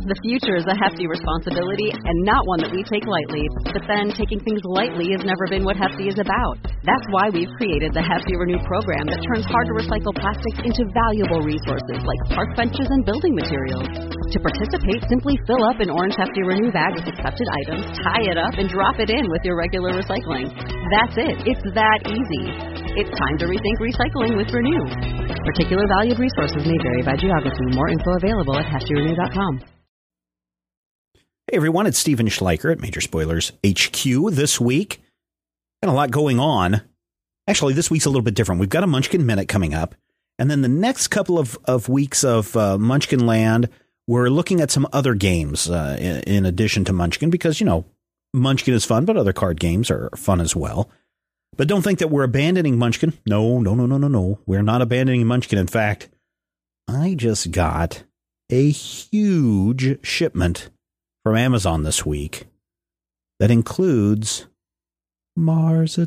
The future is a hefty responsibility and not one that we take lightly. But then taking things lightly has never been what Hefty is about. That's why we've created the Hefty Renew program that turns hard-to-recycle plastics into valuable resources like park benches and building materials. To participate, simply fill up an orange Hefty Renew bag with accepted items, tie it up, and drop it in with your regular recycling. That's it. It's that easy. It's time to rethink recycling with Renew. Particular valued resources may vary by geography. More info available at heftyrenew.com. Hey everyone, it's Stephen Schleicher at Major Spoilers HQ this week. Got a lot going on. Actually, this week's a little bit different. We've got a Munchkin Minute coming up. And then the next couple of weeks of Munchkin Land, we're looking at some other games in addition to Munchkin because, you know, Munchkin is fun, but other card games are fun as well. But don't think that we're abandoning Munchkin. No. We're not abandoning Munchkin. In fact, I just got a huge shipment from Amazon this week that includes Mars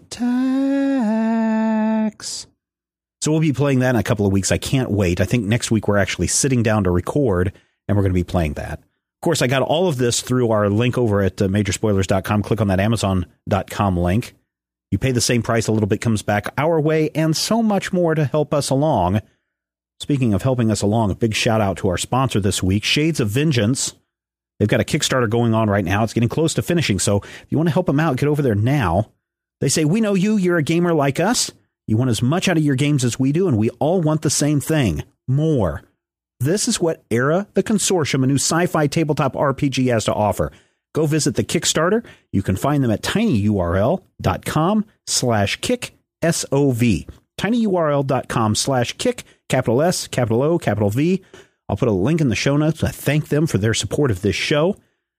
Attacks. So we'll be playing that in a couple of weeks. I can't wait. I think next week we're actually sitting down to record, and we're going to be playing that. Of course, I got all of this through our link over at majorspoilers.com. Click on that Amazon.com link. You pay the same price, a little bit comes back our way, and so much more to help us along. Speaking of helping us along, a big shout out to our sponsor this week, Shades of Vengeance. They've got a Kickstarter going on right now. It's getting close to finishing, so if you want to help them out, get over there now. They say, we know you're a gamer like us. You want as much out of your games as we do, and we all want the same thing, more. This is what Era, the consortium, a new sci-fi tabletop RPG, has to offer. Go visit the Kickstarter. You can find them at tinyurl.com/kick, SOV. tinyurl.com/kick, capital S, capital O, capital V. I'll put a link in the show notes. I thank them for their support of this show.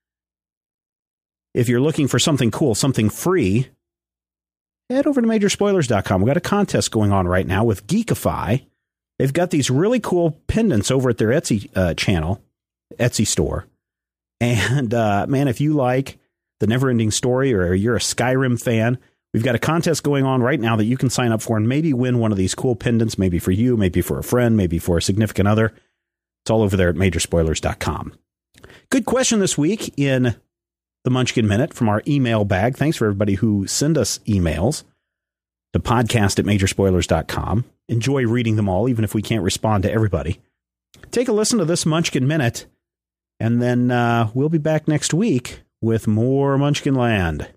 If you're looking for something cool, something free, head over to majorspoilers.com. We've got a contest going on right now with Geekify. They've got these really cool pendants over at their Etsy channel, Etsy store. And, man, if you like The Neverending Story or you're a Skyrim fan, we've got a contest going on right now that you can sign up for and maybe win one of these cool pendants, maybe for you, maybe for a friend, maybe for a significant other. It's all over there at majorspoilers.com. Good question this week in the Munchkin Minute from our email bag. Thanks for everybody who send us emails to podcast@majorspoilers.com. Enjoy reading them all, even if we can't respond to everybody. Take a listen to this Munchkin Minute, and then we'll be back next week with more Munchkin Land.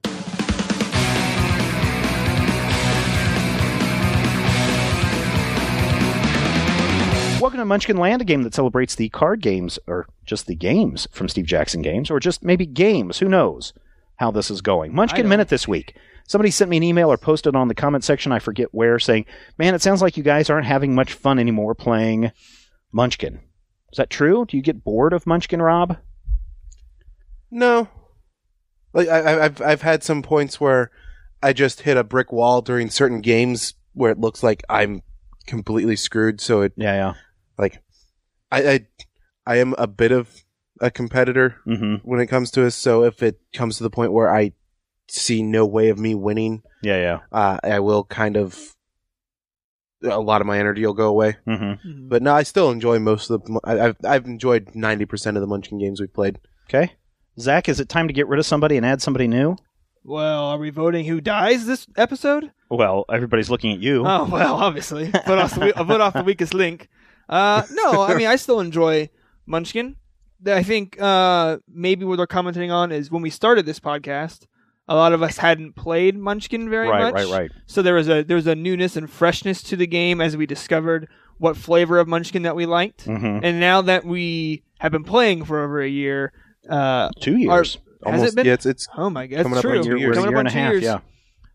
Welcome to Munchkin Land, a game that celebrates the card games, or just the games from Steve Jackson Games, or just maybe games. Who knows how this is going? Munchkin Minute this week. Somebody sent me an email or posted on the comment section, I forget where, saying, man, it sounds like you guys aren't having much fun anymore playing Munchkin. Is that true? Do you get bored of Munchkin, Rob? No. Like I've had some points where I just hit a brick wall during certain games where it looks like I'm completely screwed. So it like I am a bit of a competitor when it comes to this. So if it comes to the point where I see no way of me winning, I will kind of, a lot of my energy will go away. But no, I still enjoy most of the. I've enjoyed 90% of the Munchkin games we've played. Okay, Zach, is it time to get rid of somebody and add somebody new? Well, are we voting who dies this episode? Well, everybody's looking at you. Oh, well, obviously. Vote off the weakest link. No, I mean, I still enjoy Munchkin. I think maybe what they're commenting on is when we started this podcast, a lot of us hadn't played Munchkin very much. Right. So there was a newness and freshness to the game as we discovered what flavor of Munchkin that we liked. And now that we have been playing for over a year... 2 years. Has it been? Yeah, it's oh my God, coming up on 2 years. Coming up on 2 years. Yeah.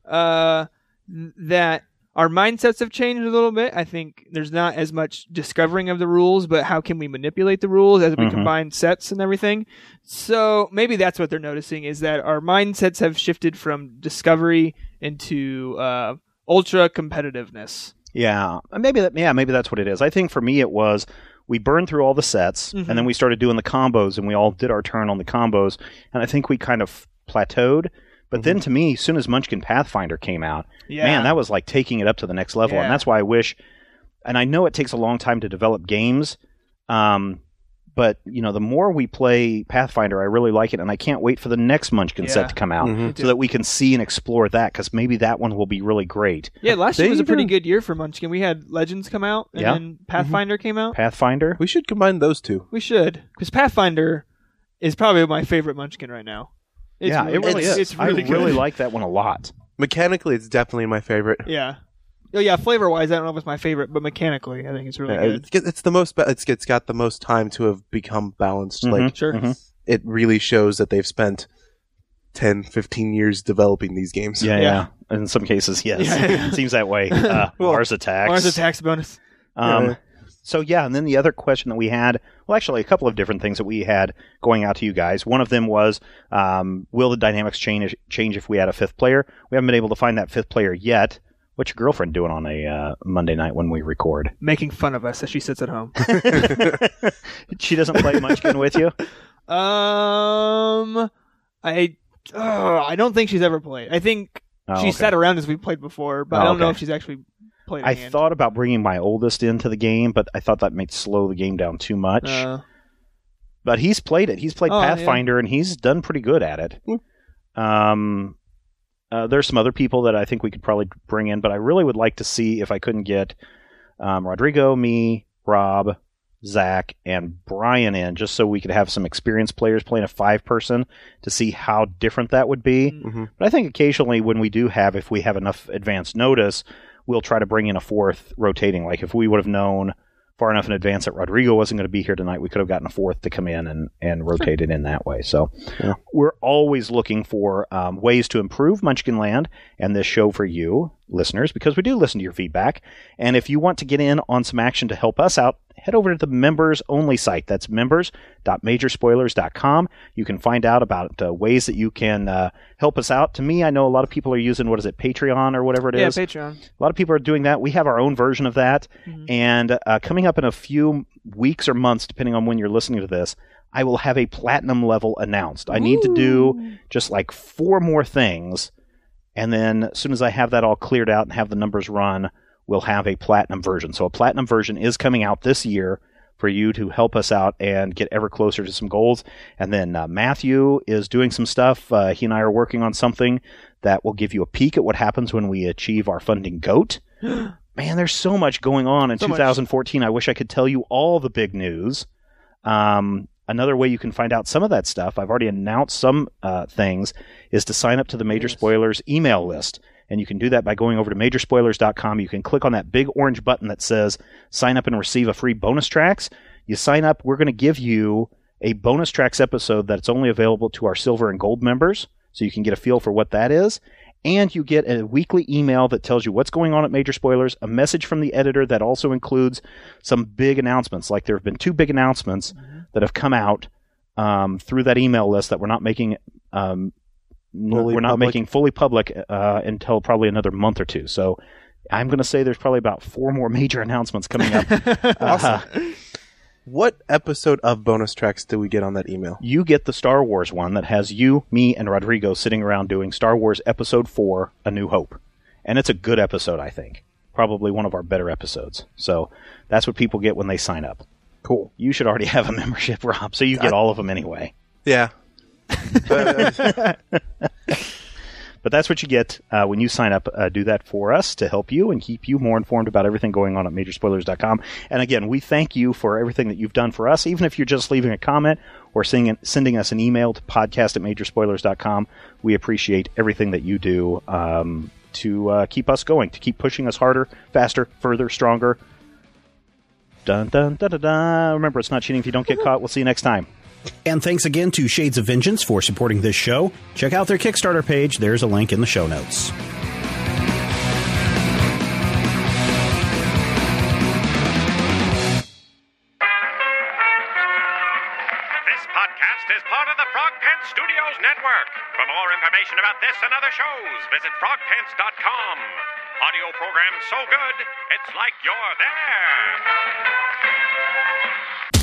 That our mindsets have changed a little bit. I think there's not as much discovering of the rules, but how can we manipulate the rules as we combine sets and everything? So maybe that's what they're noticing, is that our mindsets have shifted from discovery into ultra competitiveness. Yeah, maybe that's what it is. I think for me it was we burned through all the sets, and then we started doing the combos, and we all did our turn on the combos, and I think we kind of plateaued. But then to me, as soon as Munchkin Pathfinder came out, man, that was like taking it up to the next level. And that's why I wish, and I know it takes a long time to develop games, But, the more we play Pathfinder, I really like it, and I can't wait for the next Munchkin set to come out so that we can see and explore that, because maybe that one will be really great. Yeah, last year was a pretty good year for Munchkin. We had Legends come out, and then Pathfinder came out. Pathfinder? We should combine those two. We should, because Pathfinder is probably my favorite Munchkin right now. It really is. It's really good. I really like that one a lot. Mechanically, it's definitely my favorite. Yeah. Oh yeah, flavor-wise, I don't know if it's my favorite, but mechanically, I think it's really good. It's the most. It's got the most time to have become balanced. Sure. It really shows that they've spent 10, 15 years developing these games. Yeah. In some cases, yes. It seems that way. Mars Attacks. Mars Attacks bonus. So, and then the other question that we had, well, actually, a couple of different things that we had going out to you guys. One of them was, will the dynamics change if we add a fifth player? We haven't been able to find that fifth player yet. What's your girlfriend doing on a Monday night when we record? Making fun of us as she sits at home. She doesn't play Munchkin with you? I don't think she's ever played. I think she sat around as we played before, but I don't know if she's actually played a hand. Thought about bringing my oldest into the game, but I thought that might slow the game down too much. But he's played it. He's played Pathfinder, and he's done pretty good at it. There's some other people that I think we could probably bring in, but I really would like to see if I couldn't get Rodrigo, me, Rob, Zach, and Brian in, just so we could have some experienced players playing a 5-person to see how different that would be. But I think occasionally when we do if we have enough advance notice, we'll try to bring in a 4th rotating. Like if we would have known far enough in advance that Rodrigo wasn't going to be here tonight, we could have gotten a 4th to come in and rotate it in that way. So we're always looking for ways to improve Munchkin Land and this show for you, listeners, because we do listen to your feedback. And if you want to get in on some action to help us out, head over to the members-only site. That's members.majorspoilers.com. You can find out about ways that you can help us out. To me, I know a lot of people are using, Patreon or whatever it is? Yeah, Patreon. A lot of people are doing that. We have our own version of that. And coming up in a few weeks or months, depending on when you're listening to this, I will have a platinum level announced. I need to do just like 4 more things. And then as soon as I have that all cleared out and have the numbers run, we'll have a platinum version. So a platinum version is coming out this year for you to help us out and get ever closer to some goals. And then Matthew is doing some stuff. He and I are working on something that will give you a peek at what happens when we achieve our funding GOAT. Man, there's so much going on in 2014. I wish I could tell you all the big news. Another way you can find out some of that stuff, I've already announced some things, is to sign up to the Major Spoilers email list. And you can do that by going over to majorspoilers.com. You can click on that big orange button that says sign up and receive a free bonus tracks. You sign up, we're going to give you a bonus tracks episode that's only available to our silver and gold members, so you can get a feel for what that is. And you get a weekly email that tells you what's going on at Major Spoilers, a message from the editor that also includes some big announcements. Like there have been 2 big announcements that have come out through that email list that we're not making making fully public until probably another month or 2. So I'm going to say there's probably about 4 more major announcements coming up. Awesome. What episode of bonus tracks do we get on that email? You get the Star Wars one that has you, me, and Rodrigo sitting around doing Star Wars Episode 4, A New Hope. And it's a good episode, I think. Probably one of our better episodes. So that's what people get when they sign up. Cool. You should already have a membership, Rob, so you get all of them anyway. Yeah. But that's what you get when you sign up. Do that for us to help you and keep you more informed about everything going on at majorspoilers.com. And again, we thank you for everything that you've done for us, even if you're just leaving a comment or sending us an email to podcast@majorspoilers.com. We appreciate everything that you do to keep us going, to keep pushing us harder, faster, further, stronger. Dun, dun, dun, dun, dun. Remember, it's not cheating if you don't get caught. We'll see you next time. And thanks again to Shades of Vengeance for supporting this show. Check out their Kickstarter page. There's a link in the show notes. This podcast is part of the Frog Pants Studios Network. For more information about this and other shows, visit frogpants.com. Audio program so good, it's like you're there.